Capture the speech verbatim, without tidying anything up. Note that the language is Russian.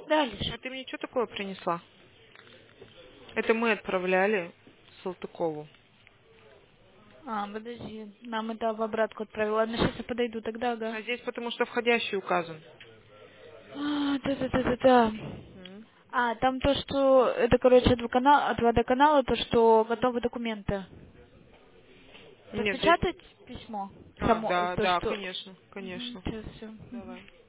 Дальше. А ты мне что такое принесла? Это мы отправляли Салтыкову. А, подожди. Нам это в обратку отправила. Ладно, сейчас я подойду тогда, ага. А здесь потому что входящий указан. А, да-да-да-да-да. М. А, там то, что... Это, короче, от водоканала, от водоканала, то, что готовы документы. Нет, здесь... Распечатать письмо? А, Само, да, то, да, что... конечно, Угу, конечно. сейчас все. Давай.